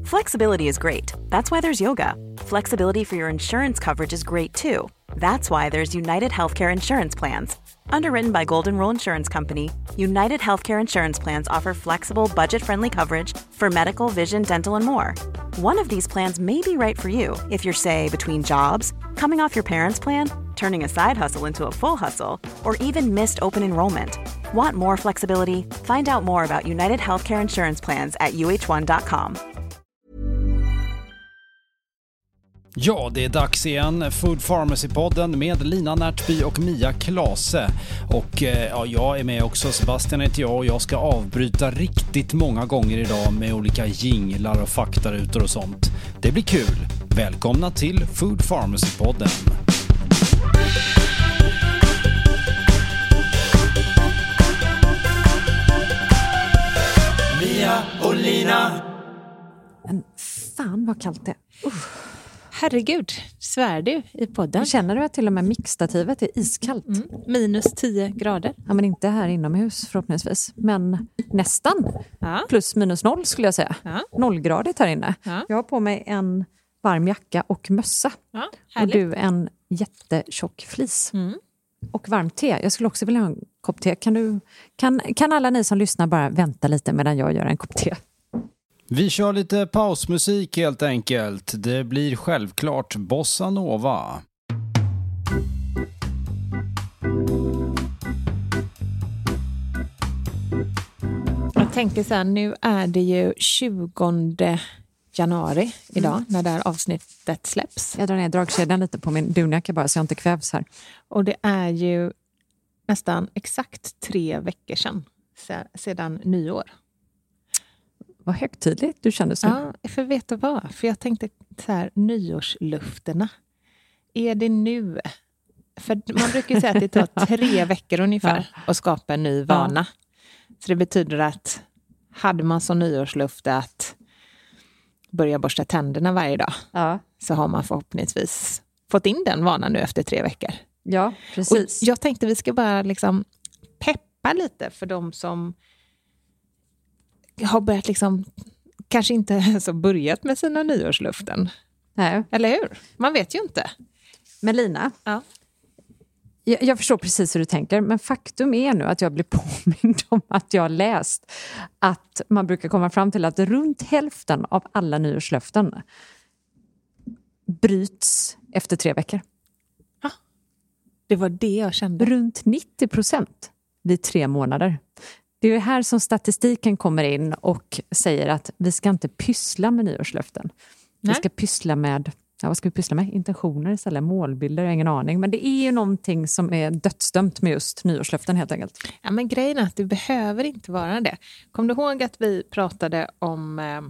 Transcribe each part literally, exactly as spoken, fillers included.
Flexibility is great. That's why there's yoga. Flexibility for your insurance coverage is great too. That's why there's United Healthcare Insurance Plans. Underwritten by Golden Rule Insurance Company, United Healthcare Insurance Plans offer flexible, budget-friendly coverage for medical, vision, dental, and more. One of these plans may be right for you if you're, say, between jobs, coming off your parents' plan, turning a side hustle into a full hustle, or even missed open enrollment. Want more flexibility? Find out more about United Healthcare Insurance Plans at u h one dot com. Ja, det är dags igen. Food Pharmacy-podden med Lina Närtby och Mia Klase. Och ja, jag är med också. Sebastian heter jag och jag ska avbryta riktigt många gånger idag med olika jinglar och faktarutor och sånt. Det blir kul. Välkomna till Food Pharmacy-podden. Mia och Lina. Men fan vad kallt det är. Uh. Herregud, svär du i podden? Känner du att till och med mixstativet är iskallt? Mm. Minus tio grader. Ja, men inte här inomhus förhoppningsvis. Men nästan. Ja. Plus minus noll skulle jag säga. Ja. Nollgradigt här inne. Ja. Jag har på mig en varm jacka och mössa. Ja, och du en jättetjock flis. Mm. Och varmt te. Jag skulle också vilja ha en kopp te. Kan, du, kan, kan alla ni som lyssnar bara vänta lite medan jag gör en kopp te? Vi kör lite pausmusik helt enkelt. Det blir självklart Bossa Nova. Jag tänker så här, nu är det ju tjugonde januari idag mm. när det här avsnittet släpps. Jag drar ner dragkedjan lite på min dunjacka bara så jag inte kvävs här. Och det är ju nästan exakt tre veckor sedan, sedan nyår. Vad högtidligt du kände så. Ja, för vet du vad? För jag tänkte så här, nyårslufterna. Är det nu? För man brukar ju säga att det tar tre veckor ungefär ja. att skapa en ny vana. Ja. Så det betyder att hade man som nyårslufte att börja borsta tänderna varje dag. Ja. Så har man förhoppningsvis fått in den vanan nu efter tre veckor. Ja, precis. Och jag tänkte vi ska bara liksom peppa lite för de som har börjat liksom, kanske inte ens har börjat med sina nyårsluften. Nej. Eller hur? Man vet ju inte. Men Lina, ja. jag, jag förstår precis hur du tänker, men faktum är nu att jag blir påmind om att jag har läst att man brukar komma fram till att runt hälften av alla nyårslöften bryts efter tre veckor. Ja. Det var det jag kände. Runt nittio procent vid tre månader. Det är ju här som statistiken kommer in och säger att vi ska inte pyssla med nyårslöften. Nej. Vi ska pyssla med, ja vad ska vi pyssla med? Intentioner istället, målbilder, ingen aning. Men det är ju någonting som är dödsdömt med just nyårslöften helt enkelt. Ja, men grejen är att det behöver inte vara det. Kom du ihåg att vi pratade om, eh,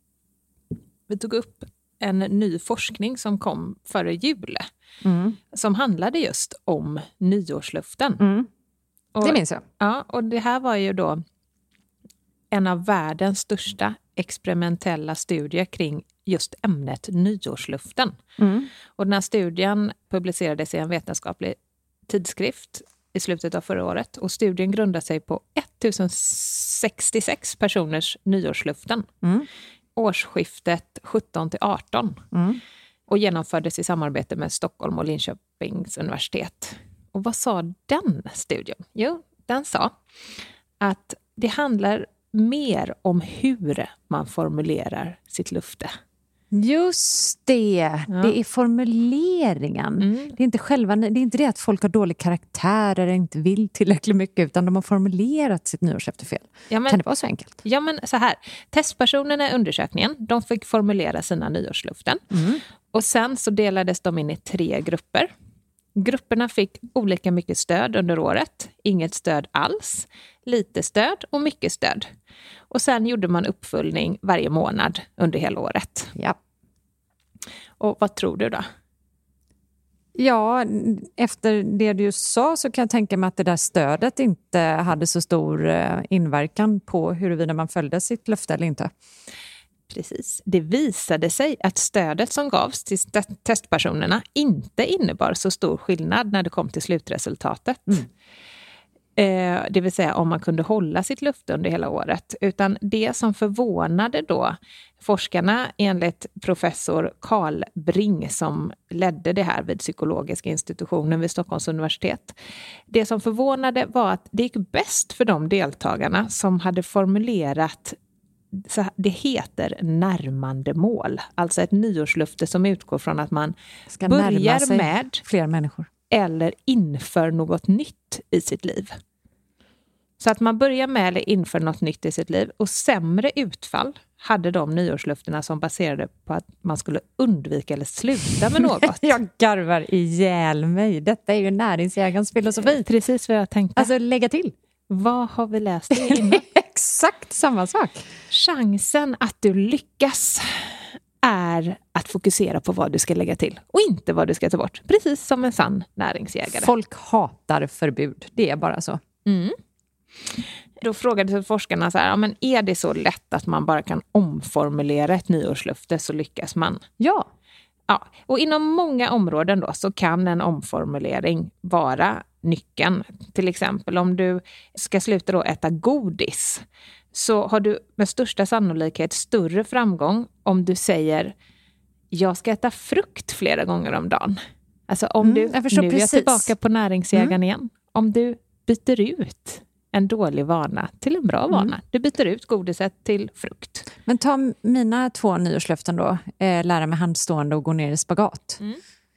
vi tog upp en ny forskning som kom före jul. Mm. Som handlade just om nyårslöften. Mm. Och, det minns jag. Ja, och det här var ju då en av världens största experimentella studier kring just ämnet nyårsluften. Mm. Och den här studien publicerades i en vetenskaplig tidskrift i slutet av förra året. Och studien grundar sig på tusen sextiosex personers nyårsluften. Mm. Årsskiftet sjutton till arton. Mm. Och genomfördes i samarbete med Stockholm och Linköpings universitet. Och vad sa den studien? Jo, den sa att det handlar mer om hur man formulerar sitt löfte. Just det, ja. Det är formuleringen. Mm. Det är inte själva, det är inte det att folk har dålig karaktär eller inte vill tillräckligt mycket, utan de har formulerat sitt nyårslöfte fel. Ja, men, kan det vara så enkelt? Ja, men så här. Testpersonerna i undersökningen, de fick formulera sina nyårslöften. Mm. Och sen så delades de in i tre grupper. Grupperna fick olika mycket stöd under året. Inget stöd alls. Lite stöd och mycket stöd. Och sen gjorde man uppföljning varje månad under hela året. Ja. Och vad tror du då? Ja, efter det du sa så kan jag tänka mig att det där stödet inte hade så stor inverkan på huruvida man följde sitt löfte eller inte. Precis. Det visade sig att stödet som gavs till testpersonerna inte innebar så stor skillnad när det kom till slutresultatet. Eh, det vill säga om man kunde hålla sitt lufte under hela året. Utan det som förvånade då forskarna enligt professor Carl Bring som ledde det här vid psykologiska institutionen vid Stockholms universitet. Det som förvånade var att det gick bäst för de deltagarna som hade formulerat, så det heter närmande mål. Alltså ett nyårslufte som utgår från att man ska börjar med fler människor eller inför något nytt i sitt liv. Så att man börjar med eller inför något nytt i sitt liv. Och sämre utfall hade de nyårslufterna som baserade på att man skulle undvika eller sluta med något. Jag garvar ihjäl mig. Detta är ju näringsjägarens filosofi. Precis vad jag tänkte. Alltså lägga till. Vad har vi läst det innan? Exakt samma sak. Chansen att du lyckas är att fokusera på vad du ska lägga till och inte vad du ska ta bort. Precis som en sann näringsjägare. Folk hatar förbud. Det är bara så. Mm. Då frågade forskarna så här, ja, men är det så lätt att man bara kan omformulera ett nyårslöfte så lyckas man? Ja. Ja. Och inom många områden då så kan en omformulering vara nyckeln. Till exempel om du ska sluta då äta godis så har du med största sannolikhet större framgång om du säger jag ska äta frukt flera gånger om dagen. Alltså om Mm, du, jag förstår nu är jag precis. tillbaka på näringsjägaren Mm. igen. Om du byter ut en dålig vana till en bra vana. Mm. Du byter ut godiset till frukt. Men ta mina två nyårslöften då. Eh, lära mig handstående och gå ner i spagat. Mm.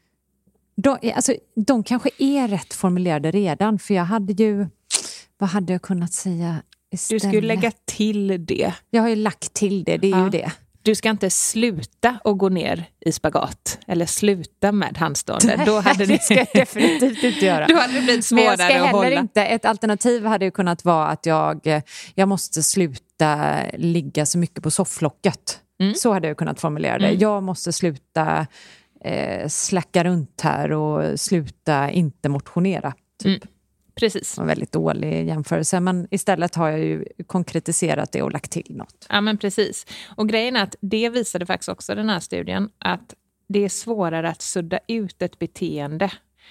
De, alltså, de kanske är rätt formulerade redan. För jag hade ju... Vad hade jag kunnat säga istället? Du skulle lägga till det. Jag har ju lagt till det, det är Ja. ju det. Du ska inte sluta och gå ner i spagat. Eller sluta med handstående. Då hade det, det ska jag definitivt inte göra. då hade det blivit Men jag svårare ska att heller hålla. inte, ett alternativ hade ju kunnat vara att jag, jag måste sluta ligga så mycket på sofflocket. Mm. Så hade jag kunnat formulera det. Mm. Jag måste sluta eh, släcka runt här och sluta inte motionera. Typ. Mm. Precis. En väldigt dålig jämförelse. Men istället har jag ju konkretiserat det och lagt till något. Ja, men precis. Och grejen är att det visade faktiskt också den här studien att det är svårare att sudda ut ett beteende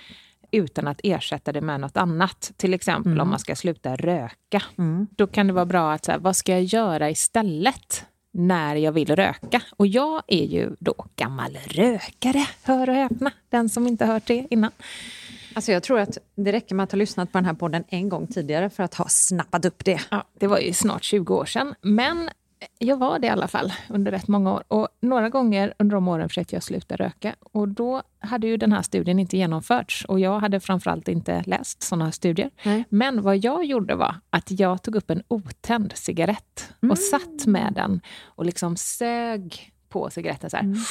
utan att ersätta det med något annat. Till exempel Mm. om man ska sluta röka. Mm. Då kan det vara bra att så här, vad ska jag göra istället när jag vill röka? Och jag är ju då gammal rökare, hör och häpna. Den som inte hört det innan. Alltså jag tror att det räcker med att ha lyssnat på den här podden en gång tidigare för att ha snappat upp det. Ja, det var ju snart tjugo år sedan. Men jag var det i alla fall under rätt många år. Och några gånger under de åren försökte jag sluta röka. Och då hade ju den här studien inte genomförts. Och jag hade framförallt inte läst sådana här studier. Nej. Men vad jag gjorde var att jag tog upp en otänd cigarett. Mm. Och satt med den och liksom sög på cigaretten så här. Mm.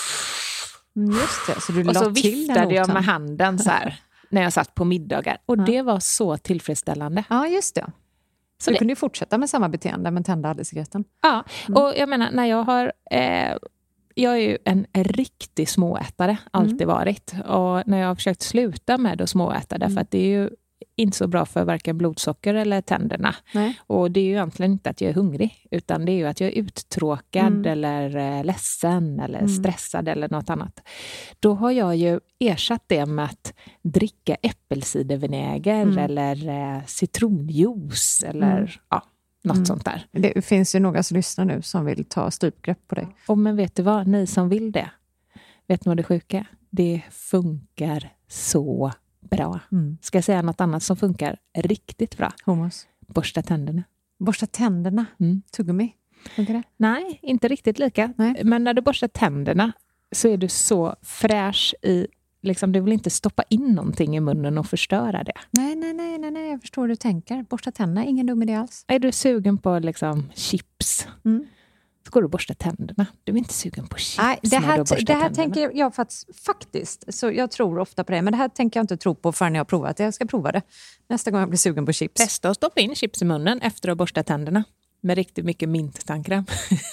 Mm, just det, så du Och la så till viftade en jag otänd. med handen så här. När jag satt på middagar. Och Ja. det var så tillfredsställande. Ja, just det. Så Så du det- kunde ju fortsätta med samma beteende men tända aldrig cigaretten. Ja, Mm. och jag menar när jag har... Eh, jag är ju en riktig småätare, alltid Mm. varit. Och när jag har försökt sluta med att småäta, därför Mm. att det är ju inte så bra för varken blodsocker eller tänderna. Nej. Och det är ju egentligen inte att jag är hungrig, utan det är ju att jag är uttråkad Mm. eller eh, ledsen eller Mm. stressad eller något annat. Då har jag ju ersatt det med att dricka äppelcidervinäger Mm. eller eh, citronjuice eller Mm. ja, något Mm. sånt där. Det finns ju några som lyssnar nu som vill ta strypgrepp på dig. Och men vet du vad, ni som vill det, vet ni vad det sjuka är? Det funkar så bra. Mm. Ska jag säga något annat som funkar riktigt bra? Homos. Borsta tänderna. Borsta tänderna. Mm. Tuggummi. Funkar det? Nej, inte riktigt lika. Nej. Men när du borstar tänderna så är du så fräsch i, liksom, du vill inte stoppa in någonting i munnen och förstöra det. Nej, nej, nej, nej, nej. Jag förstår hur du tänker. Borsta tänderna, ingen dum idé alls. Är du sugen på liksom chips, Mm. så går du och borstar tänderna. Du är inte sugen på chips Nej, det när du här, borstar det här tänderna. tänker jag faktiskt, faktiskt, så jag tror ofta på det, men det här tänker jag inte tro på förrän jag har provat det. Jag ska prova det nästa gång jag blir sugen på chips. Testa att stoppa in chips i munnen efter att ha borstat tänderna. Med riktigt mycket minttandkräm.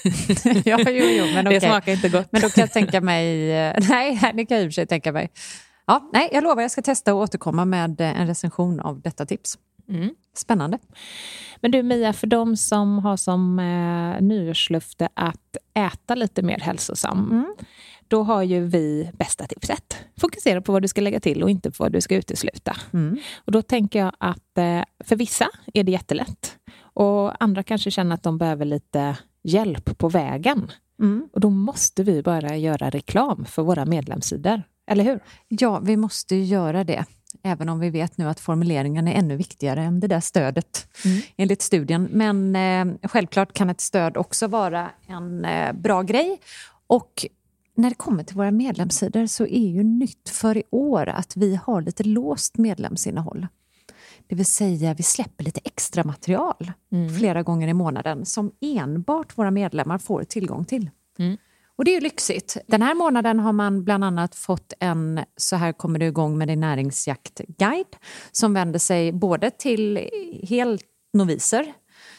Ja, jo, jo, men Det okej. smakar inte gott. Men då kan jag tänka mig... eh, Nej, det kan jag i och för sig tänka mig. Ja, nej, jag lovar, jag ska testa och återkomma med eh, en recension av detta tips. Mm. Spännande. Men du Mia, för de som har som eh, nyårslöfte att äta lite mer hälsosam. Mm. då har ju vi bästa tipset. Fokusera på vad du ska lägga till och inte på vad du ska utesluta. Mm. Och då tänker jag att eh, för vissa är det jättelätt. Och andra kanske känner att de behöver lite hjälp på vägen. Mm. Och då måste vi börja göra reklam för våra medlemssidor. Eller hur? Ja, vi måste göra det. Även om vi vet nu att formuleringen är ännu viktigare än det där stödet mm. enligt studien. Men eh, självklart kan ett stöd också vara en eh, bra grej. Och när det kommer till våra medlemssidor så är ju nytt för i år att vi har lite låst medlemsinnehåll. Det vill säga vi släpper lite extra material mm. flera gånger i månaden som enbart våra medlemmar får tillgång till. Mm. Och det är ju lyxigt. Den här månaden har man bland annat fått en Så här kommer du igång med din näringsjaktguide som vänder sig både till helt noviser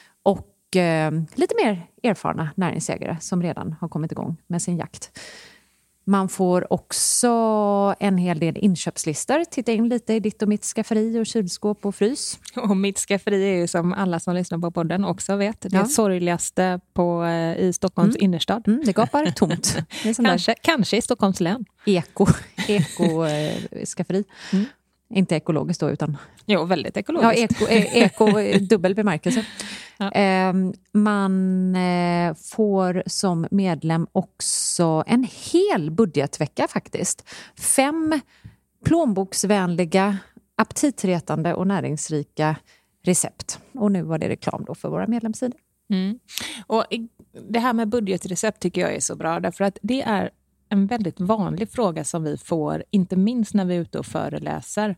och eh, lite mer erfarna näringsägare som redan har kommit igång med sin jakt. Man får också en hel del inköpslistor. Titta in lite i ditt och mitt skafferi och kylskåp och frys. Och mitt skafferi är ju som alla som lyssnar på podden också vet. Det är ja. sorgligaste på, i Stockholms mm. innerstad. Mm, det gapar tomt. Det kanske, kanske i Stockholms län. Eko, eko eh, skafferi. Mm. Inte ekologiskt då utan... Jo, väldigt ekologiskt. Ja, eko, eko dubbel bemärkelse. Ja. Eh, man eh, får som medlem också en hel budgetvecka faktiskt. Fem plånboksvänliga, aptitretande och näringsrika recept. Och nu var det reklam då för våra medlemssidor. Mm. Och det här med budgetrecept tycker jag är så bra därför att det är en väldigt vanlig fråga som vi får, inte minst när vi är ute och föreläser.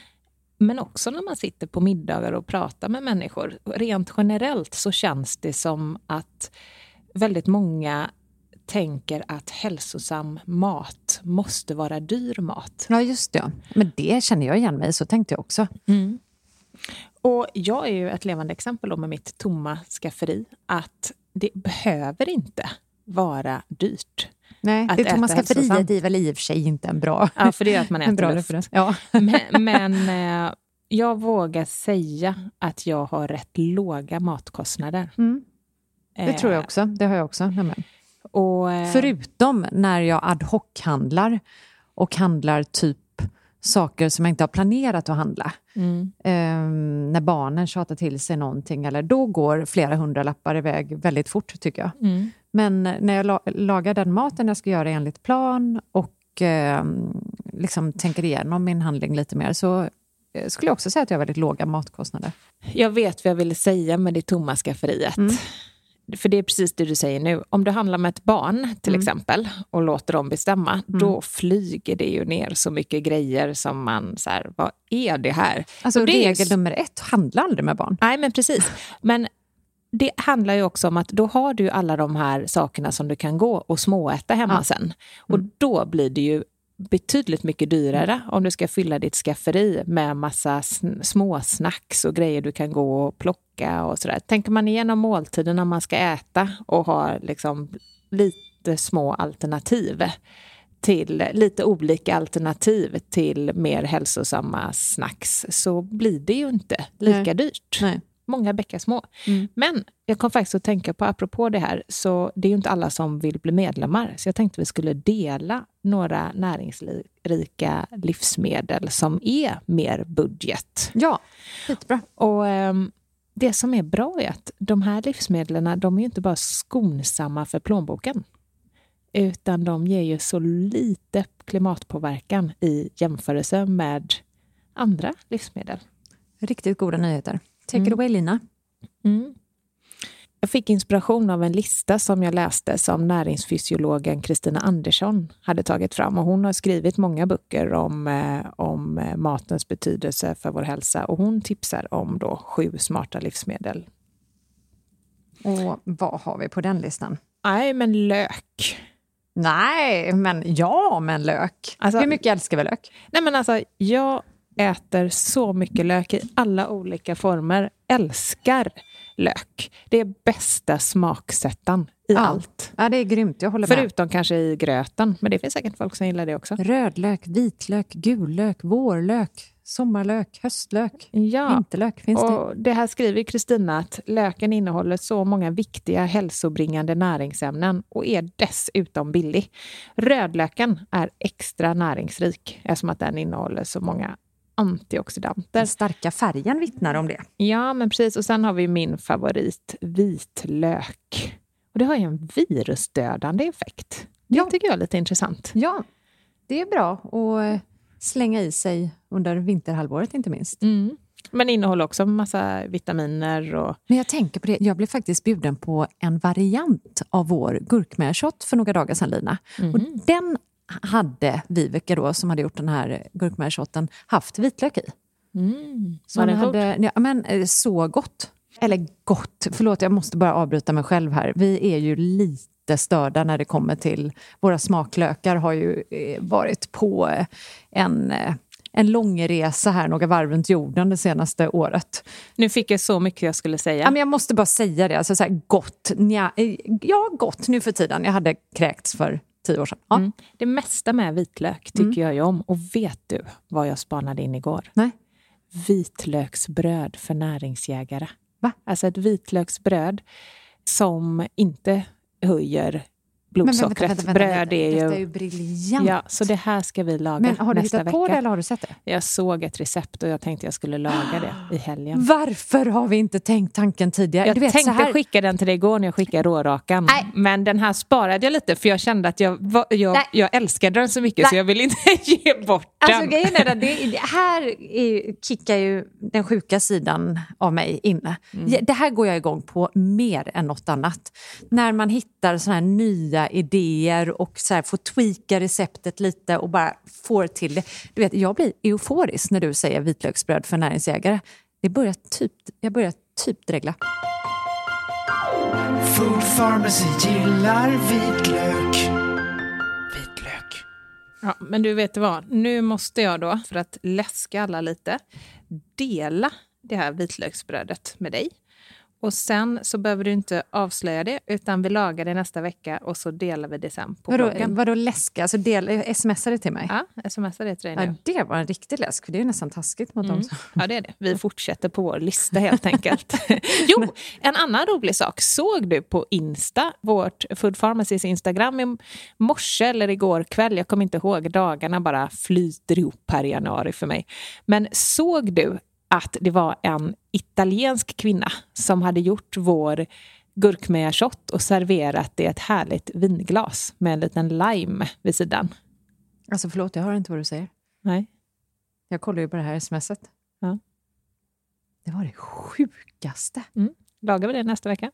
Men också när man sitter på middagar och pratar med människor. Rent generellt så känns det som att väldigt många tänker att hälsosam mat måste vara dyr mat. Ja, just det. Men det känner jag igen mig, så tänkte jag också. Mm. Och jag är ju ett levande exempel då med mitt tomma skafferi. Att det behöver inte vara dyrt. Nej, det tomma skafferiet är väl i och för sig inte en bra... Ja, för det är att man äter bra luft. Ja. Men, men eh, jag vågar säga att jag har rätt låga matkostnader. Mm. Det eh, tror jag också. Det har jag också. Nämen. Och, eh, Förutom när jag ad hoc-handlar och handlar typ saker som jag inte har planerat att handla. Mm. Um, när barnen tjatar till sig någonting, eller då går flera hundra lappar iväg väldigt fort tycker jag. Mm. Men när jag la- lagar den maten jag ska göra enligt plan och eh, liksom tänker igenom min handling lite mer, så eh, skulle jag också säga att jag har väldigt låga matkostnader. Jag vet vad jag ville säga med det tomma skafferiet. Mm. För det är precis det du säger nu. Om du handlar med ett barn till mm. exempel och låter dem bestämma, mm. då flyger det ju ner så mycket grejer som man så här, vad är det här? Alltså det regel är... nummer ett, handla aldrig med barn. Nej, men precis. Men det handlar ju också om att då har du alla de här sakerna som du kan gå och småäta hemma ja. sen. Och mm. då blir det ju betydligt mycket dyrare mm. om du ska fylla ditt skafferi med massa sn- små snacks och grejer du kan gå och plocka och sådär. Tänker man igenom måltiden när man ska äta och ha liksom lite små alternativ till lite olika alternativ till mer hälsosamma snacks, så blir det ju inte lika Nej. dyrt. Nej. Många bäckar små. Mm. Men jag kom faktiskt att tänka på, apropå det här, så det är ju inte alla som vill bli medlemmar. Så jag tänkte vi skulle dela några näringsrika livsmedel som är mer budget. Ja, skitbra. Och eh, det som är bra är att de här livsmedlen, de är ju inte bara skonsamma för plånboken. Utan de ger ju så lite klimatpåverkan i jämförelse med andra livsmedel. Riktigt goda nyheter. Take mm. it away, Lina. Mm. Jag fick inspiration av en lista som jag läste som näringsfysiologen Kristina Andersson hade tagit fram. Och hon har skrivit många böcker om, eh, om matens betydelse för vår hälsa. Och hon tipsar om då sju smarta livsmedel. Och vad har vi på den listan? Nej, men lök. Nej, men ja, men lök. Alltså, hur mycket älskar vi lök? Nej, men alltså, jag äter så mycket lök i alla olika former. Älskar lök. Det är bästa smaksättan i ja. allt. Ja, det är grymt. Jag håller med. Förutom kanske i gröten. Men det finns säkert folk som gillar det också. Rödlök, vitlök, gullök, vårlök, sommarlök, höstlök, ja. vinterlök. Finns och det? det här skriver Kristina att löken innehåller så många viktiga hälsobringande näringsämnen och är dessutom billig. Rödlöken är extra näringsrik eftersom att den innehåller så många antioxidanter. Den starka färgen vittnar om det. Ja, men precis. Och sen har vi min favorit, vitlök. Och det har ju en virusdödande effekt. Det ja. tycker jag är lite intressant. Ja, det är bra att slänga i sig under vinterhalvåret inte minst. Mm. Men innehåller också en massa vitaminer. Och... Men jag tänker på det, jag blev faktiskt bjuden på en variant av vår gurkmärshot för några dagar sedan, Lina. Mm. Och den hade Viveka då, som hade gjort den här gurkmärsshoten, haft vitlök i. Mm. Så den hade, ja, men så gott. Eller gott, förlåt jag måste bara avbryta mig själv här. Vi är ju lite störda när det kommer till, våra smaklökar har ju varit på en, en lång resa här, några varv runt jorden det senaste året. Nu fick jag så mycket jag skulle säga. Ja, men jag måste bara säga det, alltså så här, gott, nja, ja gott nu för tiden. Jag hade kräkts för tio år sedan. Ja. Mm. Det mesta med vitlök tycker mm. jag ju om. Och vet du vad jag spanade in igår? Nej. Vitlöksbröd för näringsjägare. Va? Alltså ett vitlöksbröd som inte höjer blodsockret. Men vänta, vänta, vänta, Bröd är ju... Detta är ju briljant. Ja, så det här ska vi laga Men har du nästa hittat vecka. på det eller har du sett det? Jag såg ett recept och jag tänkte jag skulle laga det i helgen. Varför har vi inte tänkt tanken tidigare? Jag du vet, tänkte så här... skicka den till dig igår när jag skickade rårakan. Nej. Men den här sparade jag lite för jag kände att jag, jag, jag älskade den så mycket Nej. Så jag vill inte ge bort den. Alltså grejen är att det, det här är, kickar ju den sjuka sidan av mig inne. Mm. Det här går jag igång på mer än något annat. När man hittar såna här nya idéer och så här får tweaka receptet lite och bara får till det. Du vet, jag blir euforisk när du säger vitlöksbröd för näringsjägare. Det börjar typ, jag börjar typ dregla. Food Pharmacy gillar vitlök. Vitlök. Ja, men du vet vad, nu måste jag då, för att läska alla lite, dela det här vitlöksbrödet med dig. Och sen så behöver du inte avslöja det, utan vi lagar det nästa vecka och så delar vi det sen på vadå, bloggen. Vadå läska? Alltså del, smsar det till mig? Ja, smsar det till dig nu. Ja, det var en riktig läsk, för det är nästan taskigt mot mm. dem. Ja, det är det. Vi fortsätter på vår lista helt enkelt. Jo, en annan rolig sak. Såg du på Insta, vårt Food Pharmacys Instagram i morse eller igår kväll? Jag kommer inte ihåg, dagarna bara flyter ihop här i januari för mig. Men såg du att det var en italiensk kvinna som hade gjort vår gurkmejashot och serverat det i ett härligt vinglas med en liten lime vid sidan? Alltså förlåt, jag hör inte vad du säger. Nej. Jag kollar ju på det här smset. Ja. Det var det sjukaste. Mm. Lagar vi det nästa vecka?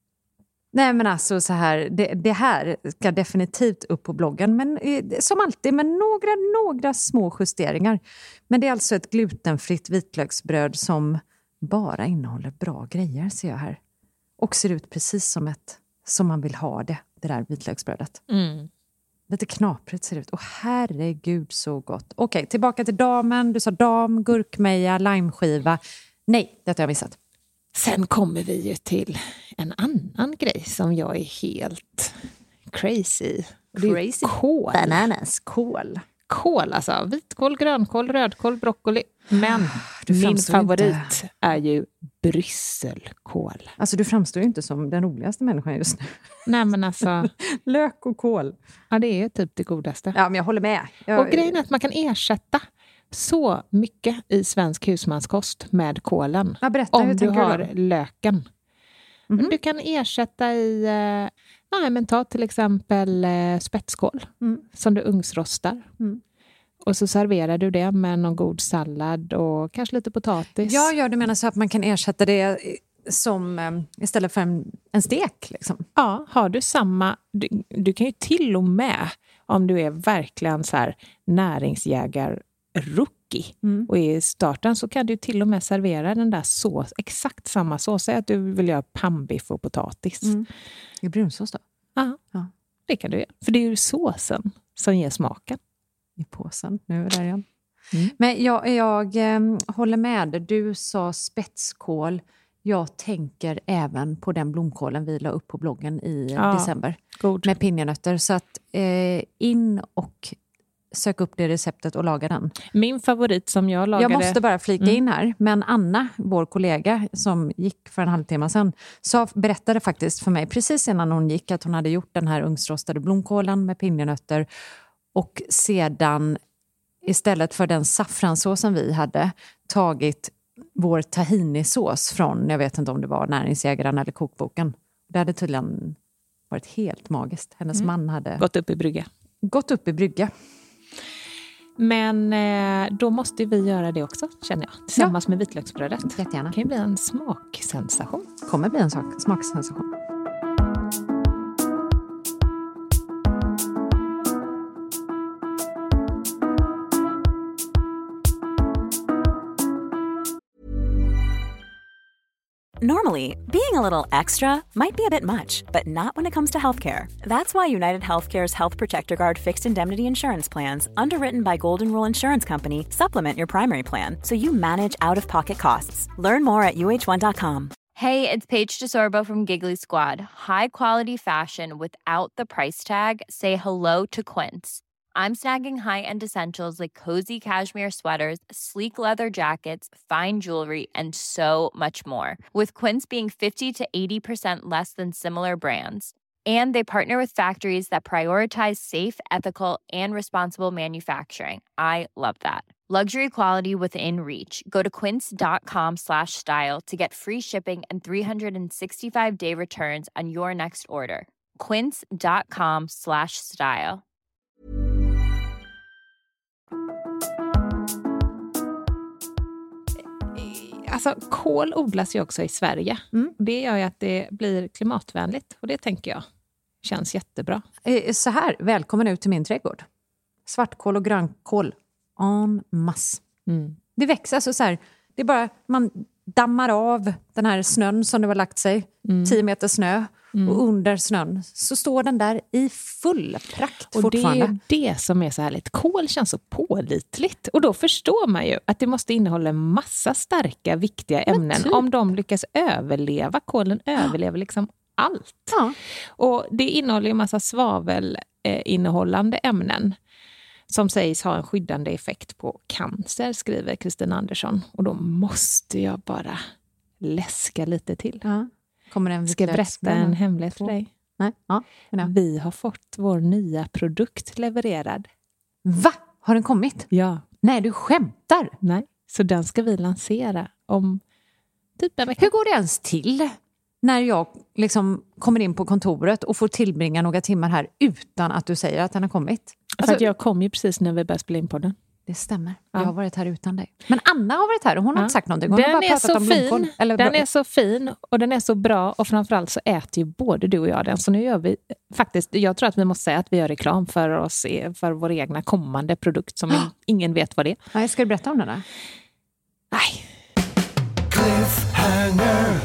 Nej men alltså så här, det, det här ska definitivt upp på bloggen. Men eh, som alltid med några, några små justeringar. Men det är alltså ett glutenfritt vitlöksbröd som bara innehåller bra grejer, ser jag här. Och ser ut precis som ett, som man vill ha det, det där vitlöksbrödet. Mm. Lite knaprigt ser det ut. Och herregud så gott. Okej, tillbaka till damen. Du sa dam, gurkmeja, limeskiva. Nej, detta har jag missat. Sen kommer vi ju till en annan grej som jag är helt crazy. Crazy? Kål. Bananas, kål. Kål, alltså. Vitkål, grönkål, rödkål, broccoli. Men du min favorit inte... är ju brysselkål. Alltså du framstår ju inte som den roligaste människan just nu. Nej men alltså... Lök och kål. Ja, det är typ det godaste. Ja, men jag håller med. Jag... Och grejen är att man kan ersätta så mycket i svensk husmanskost med kålen. Ja, berätta, om hur du har du löken. Mm-hmm. Du kan ersätta i, eh, nej, men ta till exempel eh, spetskål mm. som du ugnsrostar. Mm. Och så serverar du det med någon god sallad och kanske lite potatis. Ja, ja, du menar så att man kan ersätta det som eh, istället för en, en stek liksom. Ja, har du samma, du, du kan ju till och med om du är verkligen så här näringsjägar rookie mm. och i starten så kan du till och med servera den där sås, exakt samma sås. Säg att du vill göra pannbiff och potatis. Mm. I brunsås då? Ja, ja, det kan du göra. För det är ju såsen som ger smaken. I påsen, nu är det där igen. Mm. Men jag, jag eh, håller med. Du sa spetskål. jag tänker även på den blomkålen vi la upp på bloggen i Ja, december. God. Med pinjenötter. Så att eh, in och sök upp det receptet och laga den. Min favorit som jag lagade... Jag måste bara flika Mm. in här. Men Anna, vår kollega som gick för en halvtimme sedan, sa, berättade faktiskt för mig precis innan hon gick att hon hade gjort den här ugnsrostade blomkålen med pinjenötter. Och sedan istället för den saffransåsen vi hade tagit vår tahinisås från, jag vet inte om det var Näringsjägaren eller kokboken. Det hade tydligen varit helt magiskt. Hennes Mm. man hade Gått upp i brygga. gått upp i brygga. Men eh, då måste vi göra det också, känner jag. Tillsammans med vitlöksbrödet. Jättegärna. Det kan ju bli en smaksensation. Kommer bli en sak, smaksensation. Normally, being a little extra might be a bit much, but not when it comes to healthcare. That's why United Healthcare's Health Protector Guard fixed indemnity insurance plans, underwritten by Golden Rule Insurance Company, supplement your primary plan so you manage out-of-pocket costs. Learn more at U H one dot com. Hey, it's Paige DeSorbo from Giggly Squad. High quality fashion without the price tag. Say hello to Quince. I'm snagging high-end essentials like cozy cashmere sweaters, sleek leather jackets, fine jewelry, and so much more. With Quince being fifty to eighty percent less than similar brands. And they partner with factories that prioritize safe, ethical, and responsible manufacturing. I love that. Luxury quality within reach. Go to quince.com slash style to get free shipping and three sixty-five day returns on your next order. Quince.com slash style. Alltså, kål odlas ju också i Sverige. Mm. Det gör ju att det blir klimatvänligt. Och det tänker jag känns jättebra. Eh, Så här, välkommen ut till min trädgård. Svartkål och grönkål en masse. Mm. Det växer alltså så här, det är bara, man dammar av den här snön som det har lagt sig, Mm. tio meter snö, Mm. och under snön så står den där i full prakt Och fortfarande. det är det som är så härligt. Kål känns så pålitligt. Och då förstår man ju att det måste innehålla en massa starka, viktiga ämnen. typ. Om de lyckas överleva. Kålen överlever liksom allt. Ja. Och det innehåller ju en massa svavelinnehållande ämnen som sägs ha en skyddande effekt på cancer, skriver Kristina Andersson. Och då måste jag bara läska lite till. Ja. Kommer en Ska jag berätta en hemlighet för dig? Nej. Ja. Ja. Vi har fått vår nya produkt levererad. Va? Har den kommit? Ja. Nej, du skämtar. Nej. Så den ska vi lansera om typ en vecka. Hur går det ens till när jag liksom kommer in på kontoret och får tillbringa några timmar här utan att du säger att den har kommit? Alltså, för att jag kom ju precis när vi började spela in på den. Det stämmer. Ja. Jag har varit här utan dig. Men Anna har varit här och hon har Ja. inte sagt någonting. Hon har Den bara är pratat så om blomkål. fin. Eller Den bra- är så fin och den är så bra och framförallt så äter ju både du och jag den. Så nu gör vi faktiskt, jag tror att vi måste säga att vi gör reklam för oss, för vår egna kommande produkt som ingen vet vad det är. Nej, ska du berätta om den där? Nej. Cliffhanger.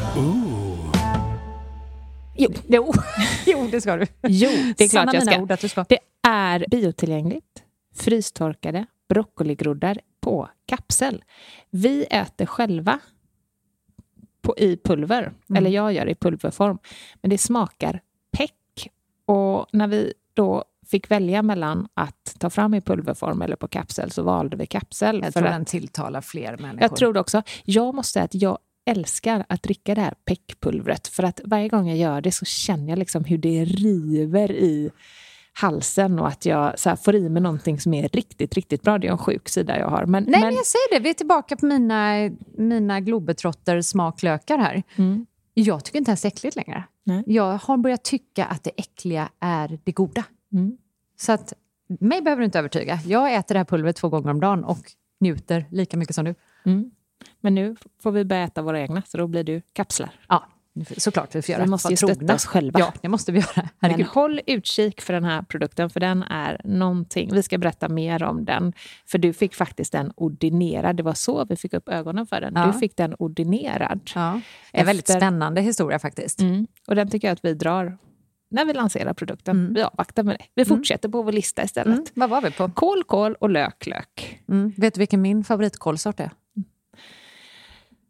Jo, jo. jo det ska du. Jo, det är klart Sanna jag mina ska. ord att du ska. Det är biotillgängligt, frystorkade broccoligroddar på kapsel. Vi äter själva på, i pulver, Mm. eller jag gör det i pulverform. Men det smakar peck. Och när vi då fick välja mellan att ta fram i pulverform eller på kapsel så valde vi kapsel. Jag för tror att, den tilltalar fler människor. jag tror det också. Jag måste säga att jag älskar att dricka det här peckpulvret. För att varje gång jag gör det så känner jag liksom hur det river i halsen och att jag så här får i mig någonting som är riktigt, riktigt bra. Det är en sjuk sida jag har. Men, Nej, men, men jag säger det. Vi är tillbaka på mina, mina globetrotter smaklökar här. Mm. Jag tycker inte ens det är äckligt längre. Nej. Jag har börjat tycka att det äckliga är det goda. Mm. Så att mig behöver du inte övertyga. Jag äter det här pulvret två gånger om dagen och njuter lika mycket som du. Mm. Men nu får vi börja äta våra egna, så då blir du kapslar. Ja, såklart vi får göra. Vi måste Var ju stötta trogna. oss själva. Ja, det måste vi göra. Men Herregud. håll utkik för den här produkten, för den är någonting. Vi ska berätta mer om den. För du fick faktiskt den ordinerad. Det var så vi fick upp ögonen för den. Ja. Du fick den ordinerad. Ja, det är en väldigt Efter- spännande historia faktiskt. Mm. Och den tycker jag att vi drar när vi lanserar produkten. Mm. Vi avvaktar med det. Vi fortsätter på vår lista istället. Mm, vad var vi på? Kål, kål och lök, lök. Mm. Vet du vilken min favoritkålsort är?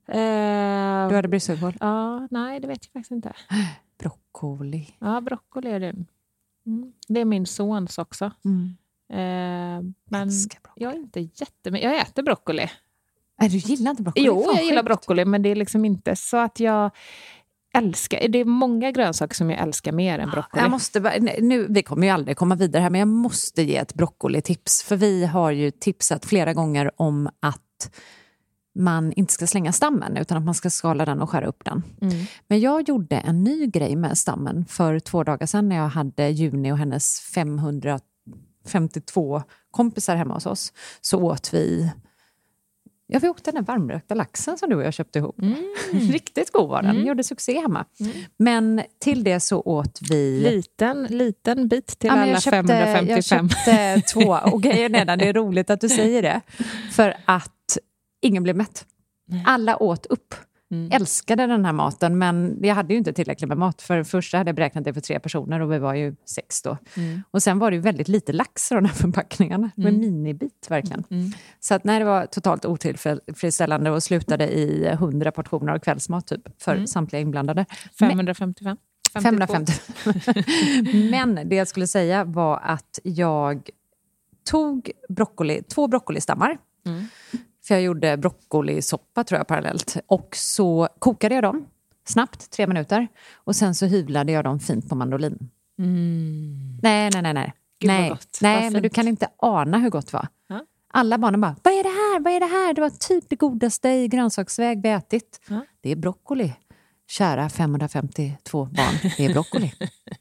Eh, Du hade brysselkål? Ja, nej, det vet jag faktiskt inte. Broccoli. Ja, broccoli är det. Mm. Det är min sons också. Mm. Eh, men Älskar broccoli. jag är inte jättemycket. Jag äter broccoli. Nej, du gillar inte broccoli? Jo, Fan, jag gillar sjukt. broccoli, men det är liksom inte så att jag älskar. Det är många grönsaker som jag älskar mer än broccoli. Jag måste bara, nu, vi kommer ju aldrig komma vidare här, men jag måste ge ett broccoli-tips. För vi har ju tipsat flera gånger om att man inte ska slänga stammen, utan att man ska skala den och skära upp den. Mm. Men jag gjorde en ny grej med stammen för två dagar sedan när jag hade Juni och hennes femhundrafemtiotvå kompisar hemma hos oss. Så åt vi... Ja, vi åkte den varmrökta laxen som du och jag köpte ihop. Mm. Riktigt god var den. Mm. Gjorde succé hemma. Mm. Men till det så åt vi... Liten, liten bit till Ja, men alla jag köpte, femhundrafemtiofem. Jag köpte två. Och grejen är den, det är roligt att du säger det. För att ingen blev mätt. Alla åt upp. Mm. Älskade den här maten, men jag hade ju inte tillräckligt med mat. För först hade jag beräknat det för tre personer och vi var ju sex då. Mm. Och sen var det ju väldigt lite lax i de här förpackningarna. Det var en Mm. minibit verkligen. Mm. Så att nej, det var totalt otillfredsställande och slutade i hundra portioner av kvällsmat typ för Mm. samtliga inblandade. femhundrafemtiofem. femhundrafemtio. Men det jag skulle säga var att jag tog broccoli, två broccolistammar. Mm. För jag gjorde broccolisoppa tror jag parallellt. Och så kokade jag dem snabbt, tre minuter. Och sen så hyvlade jag dem fint på mandolin. Mm. Nej, nej, nej, nej. Gud, vad nej, gott. nej Vad men fint. du kan inte ana hur gott det var. Ja. Alla barnen bara, vad är det här? Vad är det här? Det var typ det godaste i grönsaksväg vi ätit. Ja. Det är broccoli. Kära femhundrafemtiotvå barn, det är broccoli.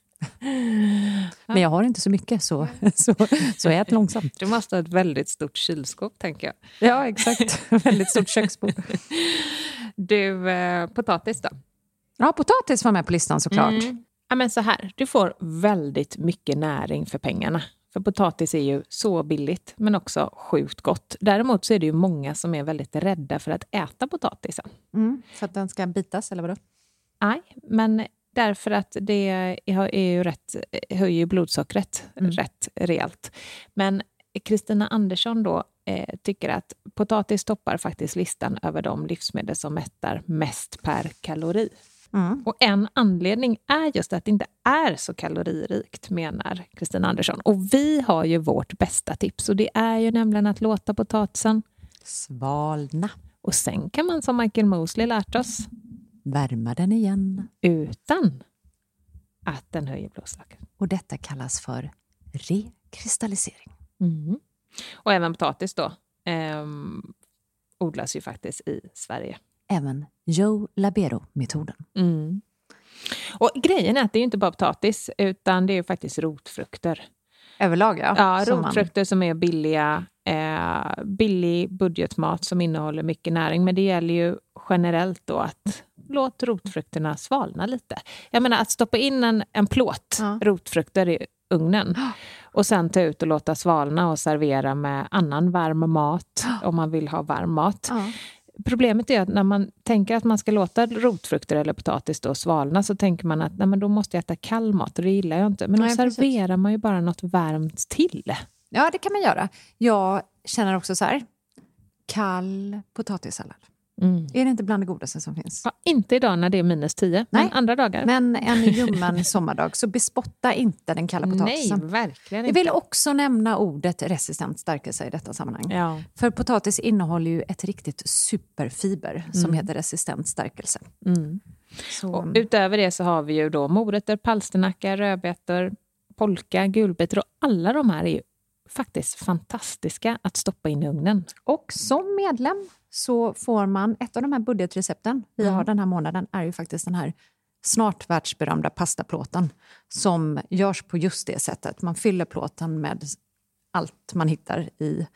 Men jag har inte så mycket, så, så, så ät långsamt. Du måste ha ett väldigt stort kylskåp, tänker jag. Ja, exakt. Väldigt stort köksbord. Du, eh, potatis då? Ja, potatis var med på listan såklart. Mm. Ja, men så här, du får väldigt mycket näring för pengarna. För potatis är ju så billigt, men också sjukt gott. Däremot så är det ju många som är väldigt rädda för att äta potatisen. Mm, för att den ska bitas, eller vadå? Nej, men därför att det är ju rätt, höjer blodsockret Mm. rätt rejält. Men Kristina Andersson då eh, tycker att potatis toppar faktiskt listan över de livsmedel som mättar mest per kalori. Mm. Och en anledning är just att det inte är så kaloririkt, menar Kristina Andersson. Och vi har ju vårt bästa tips, och det är ju nämligen att låta potatisen Svalna. och sen kan man, som Michael Mosley lärt oss, Värma den igen. utan att den höjer blodsockret. Och detta kallas för rekristallisering. Mm. Och även potatis då ehm, odlas ju faktiskt i Sverige. Även Joe Labero-metoden. Mm. Och grejen är att det är ju inte bara potatis, utan det är ju faktiskt rotfrukter. Överlag, ja. Ja, som rotfrukter som är billiga, eh, billig budgetmat som innehåller mycket näring. Men det gäller ju generellt då att låt rotfrukterna svalna lite. Jag menar att stoppa in en, en plåt Ja. rotfrukter i ugnen och sen ta ut och låta svalna och servera med annan varm mat om man vill ha varm mat. Ja. Problemet är att när man tänker att man ska låta rotfrukter eller potatis då svalna, så tänker man att nej, men då måste jag äta kall mat och det gillar jag inte. Men Nej, då precis. serverar man ju bara något varmt till. Ja, det kan man göra. Jag känner också så här. Kall potatissallad. Mm. Är det inte bland det godaste som finns? Ja, inte idag när det är minus tio, men Nej. andra dagar. Men en ljummen sommardag, så bespotta inte den kalla Nej, potatisen. verkligen Jag inte. vill också nämna ordet resistent stärkelse i detta sammanhang. Ja. För potatis innehåller ju ett riktigt superfiber som Mm. heter resistent stärkelse. Mm. Så, Och utöver det så har vi ju då morötter, palsternackor, rödbetor, polka, gulbetor, och alla de här är ju faktiskt fantastiska att stoppa in i ugnen. och som medlem så får man ett av de här budgetrecepten vi Mm. har den här månaden är ju faktiskt den här snart världsberömda pastaplåten som görs på just det sättet. Man fyller plåten med allt man hittar i,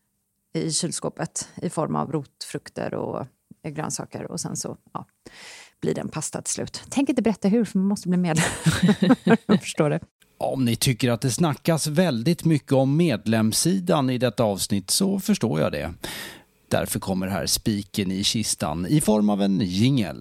i kylskåpet i form av rotfrukter och grönsaker och sen så ja, blir det en pasta till slut. Tänk inte berätta hur, för man måste bli medlem. Jag förstår det. Om ni tycker att det snackas väldigt mycket om medlemssidan i detta avsnitt så förstår jag det. Därför kommer här spiken i kistan i form av en jingle.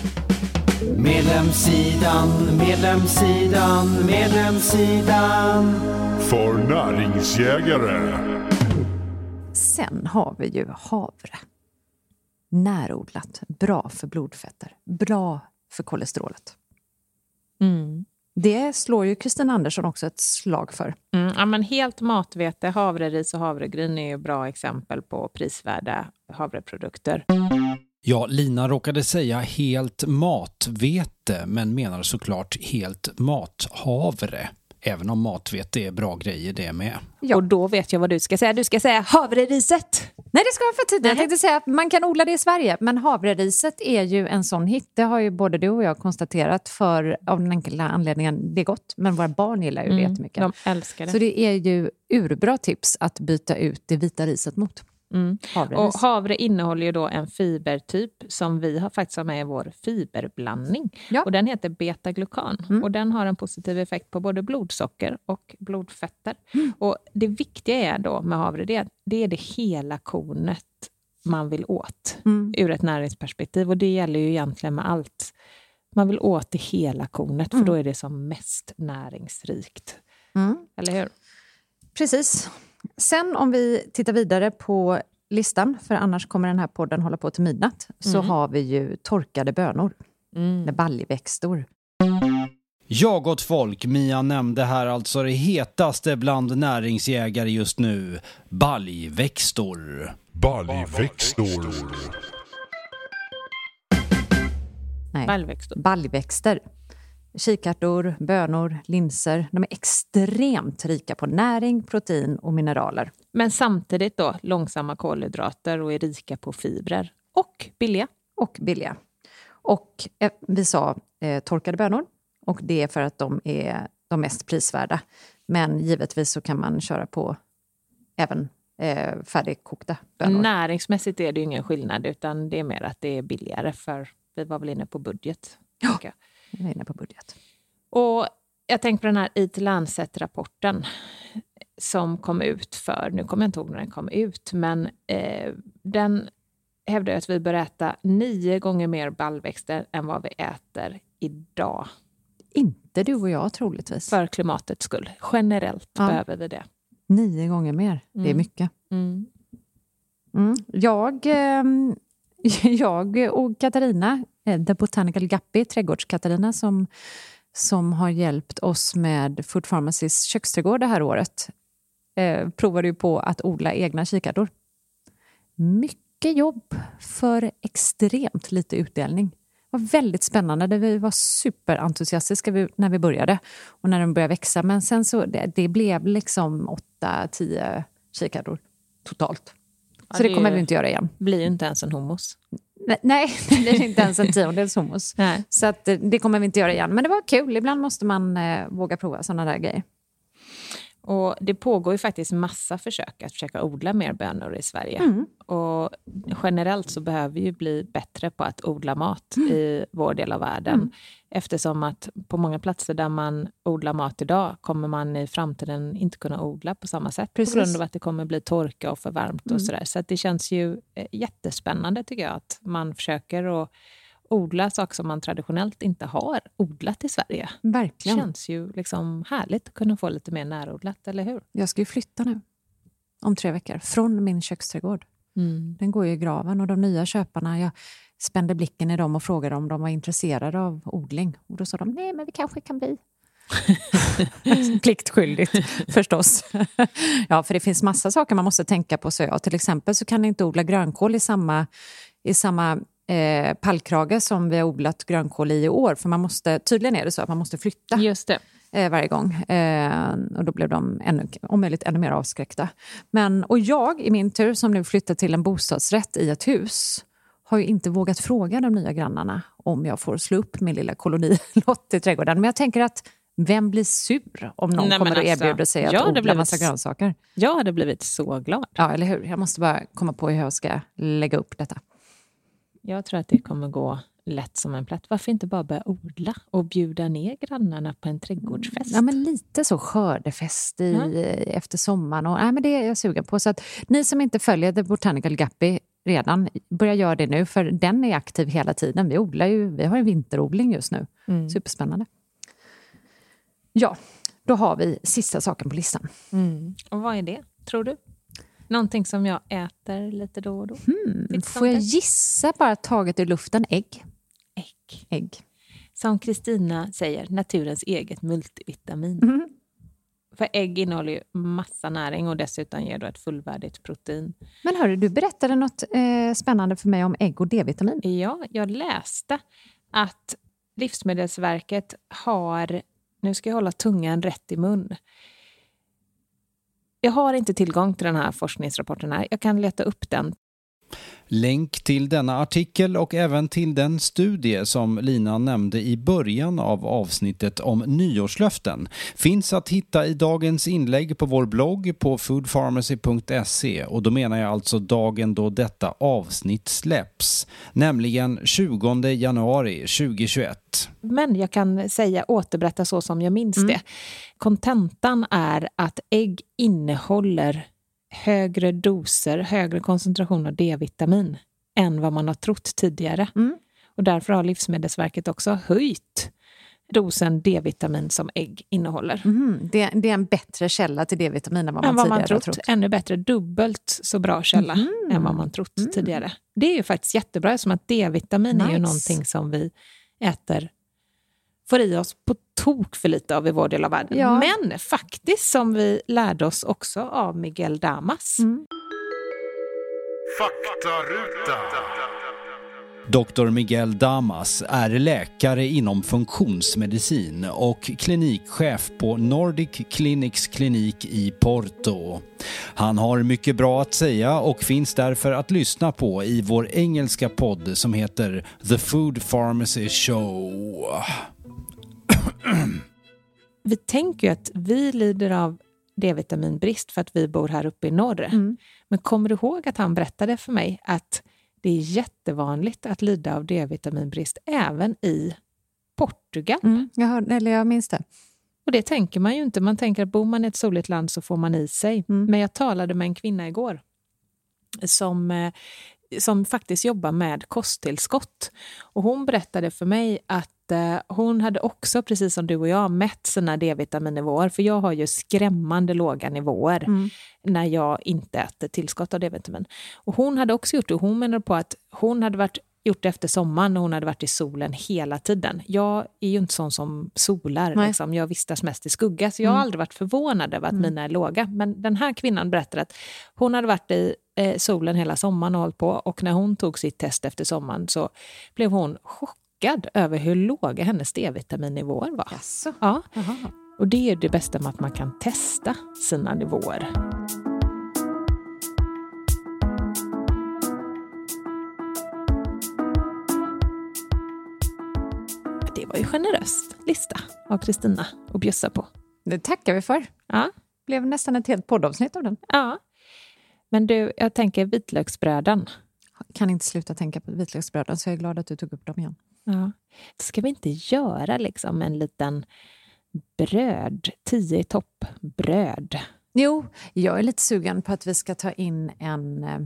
Medlemssidan, medlemssidan, medlemssidan. För näringsjägare. Sen har vi ju havre. närodlat, bra för blodfetter, bra för kolesterolet. Mm. Det slår ju Kristina Andersson också ett slag för. Mm, ja, men helt matvete, havreris och havregryn är ju bra exempel på prisvärda havreprodukter. Ja, Lina råkade säga helt matvete, men menar såklart helt mathavre. Även om matvete är bra grejer det med. Ja. Och då vet jag vad du ska säga. Du ska säga havreriset. Nej, det ska jag för tiden. Jag tänkte säga att man kan odla det i Sverige. Men havreriset är ju en sån hit. Det har ju både du och jag konstaterat för av den enkla anledningen det är gott. Men våra barn gillar ju det mm, jättemycket. De älskar det. Så det är ju urbra tips att byta ut det vita riset mot. Mm. Och havre innehåller ju då en fibertyp som vi har faktiskt har med i vår fiberblandning. Ja. Och den heter betaglukan. Mm. Och den har en positiv effekt på både blodsocker och blodfetter. Mm. Och det viktiga är då med havre, det är, det är det hela kornet man vill åt. Mm. Ur ett näringsperspektiv. Och det gäller ju egentligen med allt. Man vill åt det hela kornet för mm. då är det som mest näringsrikt. Mm. Eller hur? Precis. Sen om vi tittar vidare på listan, för annars kommer den här podden hålla på till midnatt, så mm. har vi ju torkade bönor mm. med baljväxtor. Ja, gott folk, Mia nämnde här alltså det hetaste bland näringsjägare just nu, baljväxtor. Baljväxtor. Nej, baljväxtor. Baljväxter. Kikärtor, bönor, linser. De är extremt rika på näring, protein och mineraler. Men samtidigt då långsamma kolhydrater och är rika på fibrer. Och billiga. Och billiga. Och eh, vi sa eh, torkade bönor. Och det är för att de är de mest prisvärda. Men givetvis så kan man köra på även eh, färdigkokta bönor. Näringsmässigt är det ju ingen skillnad, utan det är mer att det är billigare, för vi var väl inne på budget. Ja. Jag är inne på budget. Och jag tänker på den här Eat Lancet-rapporten som kom ut för, nu kommer jag inte ihåg när den kom ut, men eh, den hävdar att vi bör äta nio gånger mer baljväxter än vad vi äter idag. Inte du och jag troligtvis. För klimatets skull. Generellt ja. behöver vi det. Nio gånger mer, mm. det är mycket. Mm. Mm. Jag... Eh, Jag och Katarina, The Botanical Guppy, trädgårds-Katarina som, som har hjälpt oss med Food Pharmacys köksträdgård det här året, eh, provade ju på att odla egna kikärtor. Mycket jobb för extremt lite utdelning. Det var väldigt spännande. Vi var superentusiastiska när vi började och när de började växa. Men sen så det, det blev liksom åtta, tio kikärtor totalt. Så det, det kommer vi inte göra igen. Blir ju inte ens en hummus. Nej, det blir inte ens en tiondels hummus. Nej. Så att, det kommer vi inte göra igen. Men det var kul. Ibland måste man eh, våga prova sådana där grejer. Och det pågår ju faktiskt massa försök att försöka odla mer bönor i Sverige. Mm. Och generellt så behöver vi ju bli bättre på att odla mat mm. i vår del av världen. Mm. Eftersom att på många platser där man odlar mat idag kommer man i framtiden inte kunna odla på samma sätt. Precis. På grund av att det kommer bli torka och för varmt mm. och sådär. Så att det känns ju jättespännande tycker jag att man försöker att odla saker som man traditionellt inte har odlat i Sverige. Verkligen. Det känns ju liksom härligt att kunna få lite mer närodlat, eller hur? Jag ska ju flytta nu om tre veckor från min köksträdgård. Mm. Den går ju i graven och de nya köparna, jag spände blicken i dem och frågade om de var intresserade av odling. Och då sa de, nej men vi kanske kan bli. Pliktskyldigt förstås. Ja, för det finns massa saker man måste tänka på. Så ja, till exempel så kan ni inte odla grönkål i samma, i samma eh, pallkrage som vi har odlat grönkål i i år. För man måste, tydligen är det så att man måste flytta. Just det. Eh, varje gång. Eh, och då blev de ännu, om möjligt ännu mer avskräckta. Men, och jag i min tur som nu flyttar till en bostadsrätt i ett hus har ju inte vågat fråga de nya grannarna om jag får slå upp min lilla kolonilott i trädgården. Men jag tänker att vem blir sur om någon Nej, kommer att alltså, erbjuda sig att odla blivit, massa grönsaker? Jag hade blivit så glad. Ja, eller hur? Jag måste bara komma på hur jag ska lägga upp detta. Jag tror att det kommer gå lätt som en plätt. Varför inte bara börja odla och bjuda ner grannarna på en trädgårdsfest? Ja, men lite så skördefest i, mm. efter sommaren. Och, nej, men det är jag sugen på. Så att ni som inte följer The Botanical Guppy redan, börja göra det nu. För den är aktiv hela tiden. Vi odlar ju, vi har en vinterodling just nu. Mm. Superspännande. Ja, då har vi sista saken på listan. Mm. Och vad är det, tror du? Någonting som jag äter lite då och då. Mm. Får jag gissa bara taget ur luften? Ägg. Ägg. Ägg. Som Kristina säger, naturens eget multivitamin. Mm. För ägg innehåller ju massa näring och dessutom ger då ett fullvärdigt protein. Men hörru, du berättade något eh, spännande för mig om ägg och D-vitamin. Ja, jag läste att Livsmedelsverket har, nu ska jag hålla tungan rätt i mun. Jag har inte tillgång till den här forskningsrapporten här. Jag kan leta upp den. Länk till denna artikel och även till den studie som Lina nämnde i början av avsnittet om nyårslöften finns att hitta i dagens inlägg på vår blogg på food pharmacy punkt se, och då menar jag alltså dagen då detta avsnitt släpps, nämligen tjugonde januari tjugohundratjugoett. Men jag kan säga återberätta så som jag minns Mm. det. Kontentan är att ägg innehåller högre doser, högre koncentration av D-vitamin än vad man har trott tidigare. Mm. Och därför har Livsmedelsverket också höjt dosen D-vitamin som ägg innehåller. Mm. Det, det är en bättre källa till D-vitamin än vad man än vad tidigare man trott. har trott. Ännu bättre, dubbelt så bra källa Mm. än vad man trott Mm. tidigare. Det är ju faktiskt jättebra, som att D-vitamin är ju Nice. någonting som vi äter, får i oss på tok för lite av i vår del av världen. Ja. Men faktiskt som vi lärde oss också av Miguel Damas. Mm. Faktaruta. doktor Miguel Damas är läkare inom funktionsmedicin och klinikchef på Nordic Clinics klinik i Porto. Han har mycket bra att säga och finns därför att lyssna på i vår engelska podd som heter The Food Pharmacy Show. Vi tänker ju att vi lider av D-vitaminbrist för att vi bor här uppe i norr. Mm. Men kommer du ihåg att han berättade för mig att det är jättevanligt att lida av D-vitaminbrist även i Portugal? Mm. Jag, hör, eller jag minns det. Och det tänker man ju inte. Man tänker att bor man i ett soligt land så får man i sig. Mm. Men jag talade med en kvinna igår som, eh, som faktiskt jobbar med kosttillskott. Och hon berättade för mig att eh, hon hade också, precis som du och jag, mätt sina D-vitaminnivåer. För jag har ju skrämmande låga nivåer Mm. när jag inte äter tillskott av D-vitamin. Och hon hade också gjort det. Hon menade på att hon hade varit gjort det efter sommaren och hon hade varit i solen hela tiden. Jag är ju inte sån som solar. Liksom. Jag vistas mest i skugga, så jag har Mm. aldrig varit förvånad över att Mm. mina är låga. Men den här kvinnan berättade att hon hade varit i eh, solen hela sommaren och hållit på. Och när hon tog sitt test efter sommaren så blev hon chockad över hur låga hennes D-vitaminnivåer var. Jaså? Ja. Jaha. Och det är det bästa med att man kan testa sina nivåer. Det var ju generöst lista av Kristina att bjussa på. Det tackar vi för. Ja. Blev nästan ett helt poddavsnitt av den. Ja. Men du, jag tänker vitlöksbröden. Kan inte sluta tänka på vitlöksbröden, så jag är glad att du tog upp dem igen. Ja. Ska vi inte göra liksom en liten bröd, tio i topp bröd? Jo, jag är lite sugen på att vi ska ta in en eh,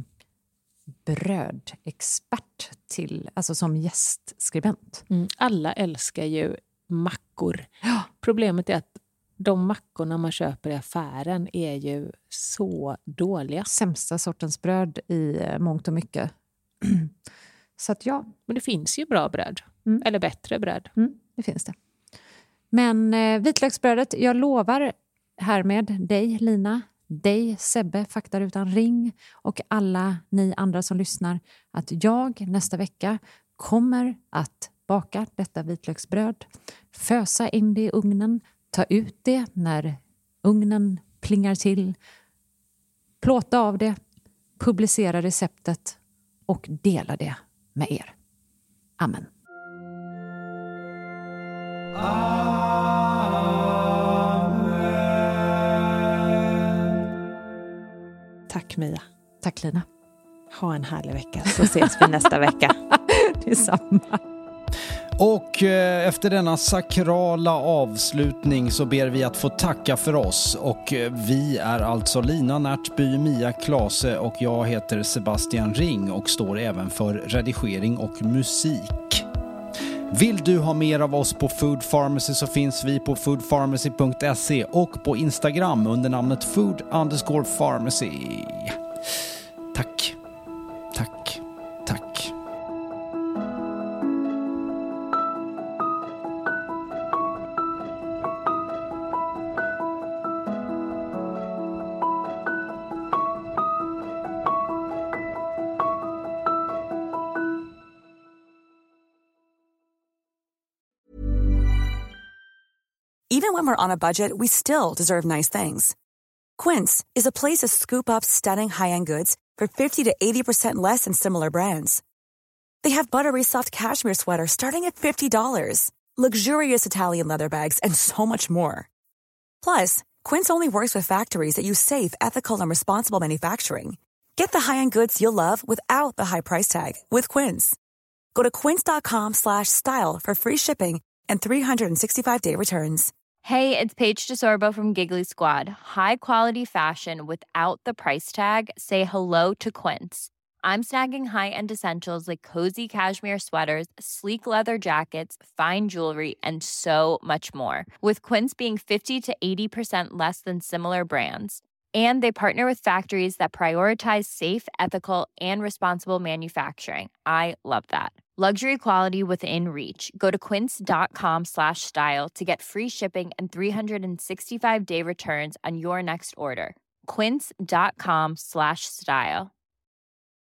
brödexpert till, alltså som gästskribent. Mm. Alla älskar ju mackor. Ja. Problemet är att de mackorna man köper i affären är ju så dåliga. Sämsta sortens bröd i eh, mångt och mycket. Så att ja, Men det finns ju bra bröd. Mm. Eller bättre bröd. mm, det finns det. Men eh, vitlöksbrödet, jag lovar härmed dig Lina, dig Sebbe, Faktarutan Ring och alla ni andra som lyssnar att jag nästa vecka kommer att baka detta vitlöksbröd, fösa in det i ugnen, ta ut det när ugnen plingar till, plåta av det, publicera receptet och dela det med er. Amen. Tack Mia. Tack Lina. Ha en härlig vecka så ses vi nästa vecka. Det är samma. Och eh, efter denna sakrala avslutning så ber vi att få tacka för oss. Och eh, vi är alltså Lina Närtby, Mia Klase och jag heter Sebastian Ring och står även för redigering och musik. Vill du ha mer av oss på Food Pharmacy så finns vi på food pharmacy punkt se och på Instagram under namnet food underscore pharmacy. Tack. Tack. Tack. Even when we're on a budget, we still deserve nice things. Quince is a place to scoop up stunning high-end goods for fifty to eighty percent less than similar brands. They have buttery soft cashmere sweaters starting at fifty dollars, luxurious Italian leather bags, and so much more. Plus, Quince only works with factories that use safe, ethical, and responsible manufacturing. Get the high-end goods you'll love without the high price tag with Quince. Go to quince.com slash style for free shipping and three sixty-five day returns. Hey, it's Paige DeSorbo from Giggly Squad. High quality fashion without the price tag. Say hello to Quince. I'm snagging high-end essentials like cozy cashmere sweaters, sleek leather jackets, fine jewelry, and so much more. With Quince being fifty to eighty percent less than similar brands. And they partner with factories that prioritize safe, ethical, and responsible manufacturing. I love that. Luxury quality within reach. Go to quince.com slash style to get free shipping and three sixty-five day returns on your next order. Quince.com slash style.